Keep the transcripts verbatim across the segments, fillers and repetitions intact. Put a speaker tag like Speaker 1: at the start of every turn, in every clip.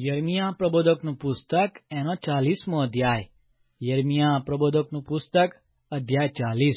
Speaker 1: યર્મિયા પ્રબોધકનું પુસ્તક એનો ચાલીસમો અધ્યાય. યર્મિયા પ્રબોધકનું પુસ્તક અધ્યાય ચાલીસ.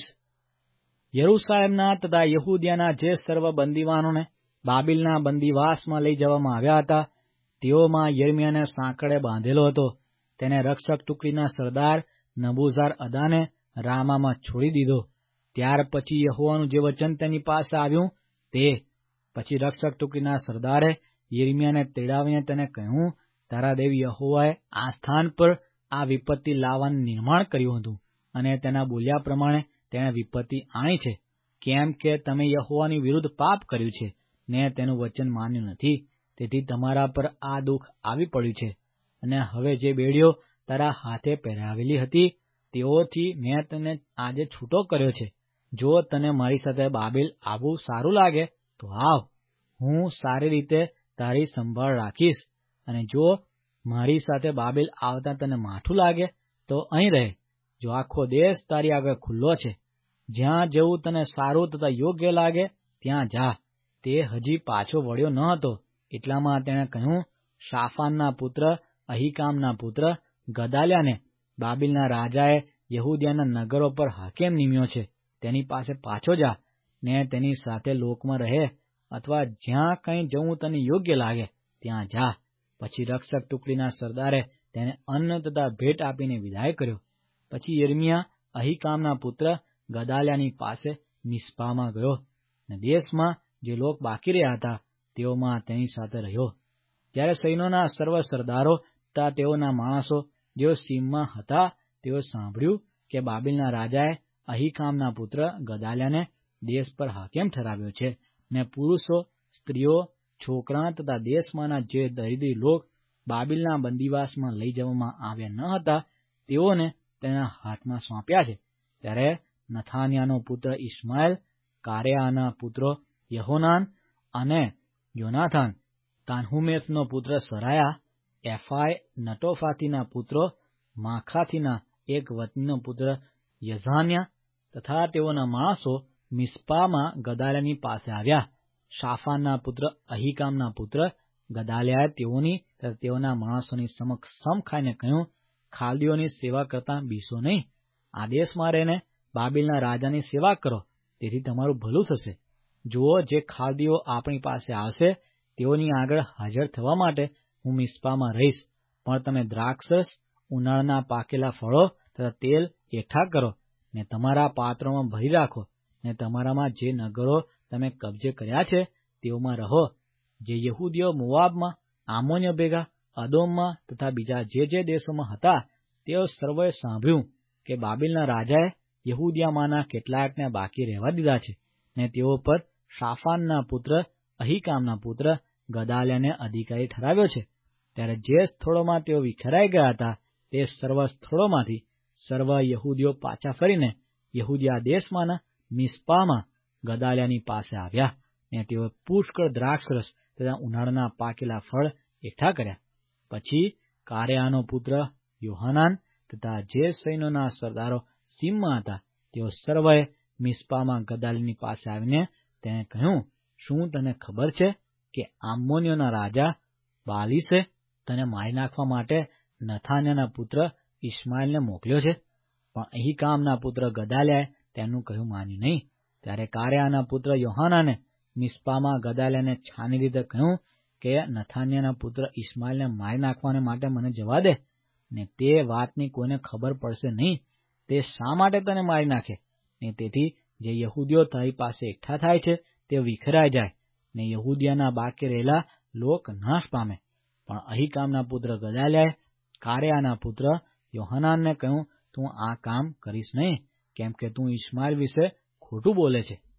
Speaker 1: યરૂશાલેમના તથા યહૂદિયાના જે સર્વ બંદીવાનોને બાબિલના બંદીવાસમાં લઈ જવામાં આવ્યા હતા, તેઓમાં યર્મિયાને સાંકળે બાંધેલો હતો. તેને રક્ષક ટુકડીના સરદાર નબૂઝાર અદાને રામામાં છોડી દીધો. ત્યાર પછી યહોવાનું જે વચન તેની પાસે આવ્યું તે પછી રક્ષક ટુકડીના સરદારે યિર્મયાને તેડાવીને તેને કહ્યું, તારા દેવ યહોવાએ આ સ્થાન પર આ વિપત્તિ લાવવાનું નિર્માણ કર્યું હતું, અને તેના બોલ્યા પ્રમાણે તેણે વિપત્તિ આણી છે, કેમ કે તમે યહોવાની વિરુદ્ધ પાપ કર્યું છે ને તેનું વચન માન્યું નથી. તેથી તમારા પર આ દુઃખ આવી પડ્યું છે. અને હવે જે બેડીઓ તારા હાથે પહેરાવેલી હતી તેઓથી મેં તને આજે છૂટો કર્યો છે. જો તને મારી સાથે બાબેલ આવવું સારું લાગે તો આવ, હું સારી રીતે તારી સંભાળ રાખીશ. અને જો મારી સાથે બાબેલ આવતા તને માઠું લાગે તો અહીં રહે. જો આખો દેશ તારી આગળ ખુલ્લો છે, જ્યાં જવું તને સારું તથા યોગ્ય લાગે ત્યાં જા. તે હજી પાછો વળ્યો ન હતો, એટલામાં તેણે કહ્યું, શાફાનના પુત્ર અહીકામના પુત્ર ગદાલ્યાને બાબિલના રાજાએ યહૂદિયાના નગરો પર હાકેમ નિમ્યો છે. તેની પાસે પાછો જા ને તેની સાથે લોકમાં રહે, અથવા જ્યાં કંઈ જવું તને યોગ્ય લાગે ત્યાં જા. પછી રક્ષક ટુકડીના સરદારે તેને અન્ન તથા ભેટ આપીને વિદાય કર્યો. પછી યિર્મયા અહીકામના પુત્ર ગદાલ્યાની પાસે મિસ્પામાં ગયો, અને દેશમાં જે લોક બાકી રહ્યા હતા તેઓમાં તેની સાથે રહ્યો. ત્યારે સૈન્યોના સર્વ સરદારો તથા તેઓના માણસો જેઓ સીમમાં હતા તેઓ સાંભળ્યું કે બાબિલના રાજાએ અહીકામના પુત્ર ગદાલ્યાને દેશ પર હાકેમ ઠરાવ્યો છે, ને પુરુષો, સ્ત્રીઓ, છોકરા તથા દેશમાંના જે દરિદ્રી લોક બાબિલના બંદીવાસમાં લઈ જવામાં આવ્યા ન હતા તેઓને તેના હાથમાં સોંપ્યા છે. ત્યારે નથાન્યાનો પુત્ર ઇશ્માએલ, કારેયાના પુત્રો યહોનાન અને યોનાથાન, તાન્હુમેથનો પુત્ર સરાયા, એફાય નટોફાથીના પુત્રો, માખાથીના એક વતનીનો પુત્ર યઝાન્યા તથા તેઓના માણસો મિસ્પામાં ગદાલ્યાની પાસે આવ્યા. શાફાનના પુત્ર અહીકામના પુત્ર ગદાલ્યાએ તેઓની તથા તેઓના માણસોની સમક્ષ સમ ખાઈને કહ્યું, ખાલદીઓની સેવા કરતા બીસો નહીં. આદેશમાં રહીને બાબિલના રાજાની સેવા કરો, તેથી તમારું ભલું થશે. જુઓ, જે ખાલદીઓ આપણી પાસે આવશે તેઓની આગળ હાજર થવા માટે હું મિસ્પામાં રહીશ. પણ તમે દ્રાક્ષરસ, ઉનાળના પાકેલા ફળો તથા તેલ એકઠા કરો ને તમારા પાત્રોમાં ભરી રાખો, ને તમારામાં જે નગરો તમે કબજે કર્યા છે તેઓમાં રહો. જે યહૂદીઓ મોવાબમાં, આમોનીઓ ભેગા, અદોમમાં તથા બીજા જે જે દેશોમાં હતા તેઓ સર્વોએ સાંભળ્યું કે બાબિલના રાજાએ યહૂદિયામાંના કેટલાકને બાકી રહેવા દીધા છે, ને તેઓ પર શાફાનના પુત્ર અહીકામના પુત્ર ગદાલ્યાને અધિકારી ઠરાવ્યો છે. ત્યારે જે સ્થળોમાં તેઓ વિખરાઈ ગયા હતા તે સર્વ સ્થળોમાંથી સર્વ યહૂદીઓ પાછા ફરીને યહૂદિયા દેશમાંના મિસ્પામાં ગદાલ્યાની પાસે આવ્યા, ને તેઓ પુષ્કળ દ્રાક્ષરસ તથા ઉનાળાના પાકેલા ફળ એકઠા કર્યા. પછી કારેયાનો પુત્ર યોહાનાન તથા જે સૈન્યોના સરદારો સીમમાં હતા તેઓ સર્વએ મિસ્પામાં ગદાલ્યાની પાસે આવીને તેને કહ્યું, શું તને ખબર છે કે આમ્મોનીયોના રાજા બાલીસે તને મારી નાખવા માટે નથાન્યાના પુત્ર ઇશ્માએલને મોકલ્યો છે? પણ અહીકામના પુત્ર ગદાલ્યાએ તેમનું કહ્યું માન્યું નહીં. ત્યારે કારેયાના પુત્ર યોહાનાને મિસ્પામાં ગદાલ્યાને છાની રીતે કહ્યું કે નથાન્યાના પુત્ર ઇશ્માએલને મારી નાખવાને માટે મને જવા દે, ને તે વાતની કોઈને ખબર પડશે નહીં. તે શા માટે તને મારી નાખે? ને તેથી જે યહૂદીઓ તારી પાસે એકઠા થાય છે તે વિખરાઈ જાય, ને યહૂદિયાના બાકી રહેલા લોક નાશ પામે. પણ અહીકામના પુત્ર ગદાલ્યાએ કારેયાના પુત્ર યોહાનાનને કહ્યું, તું આ કામ કરીશ નહીં, કેમ કે તું ઇશ્માએલ વિશે ખોટું બોલે છે.